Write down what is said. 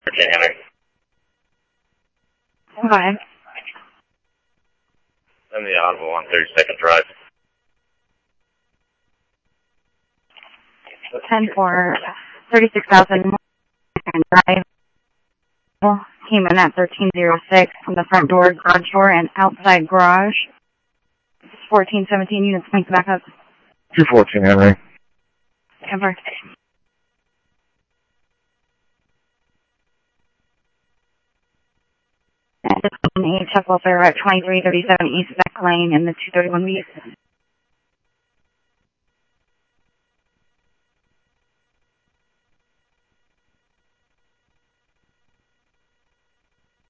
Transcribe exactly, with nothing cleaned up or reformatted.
Virginia Henry. Five. I'm the Audible on thirty-second Drive. ten for thirty-six thousand Drive. Came in at thirteen oh six from the front door, garage door, and outside garage. fourteen seventeen units, make back up. two fourteen Henry. Ever. And this is an eight Chuck Welfare at twenty-three thirty-seven East Beck Lane in the two thirty-one B.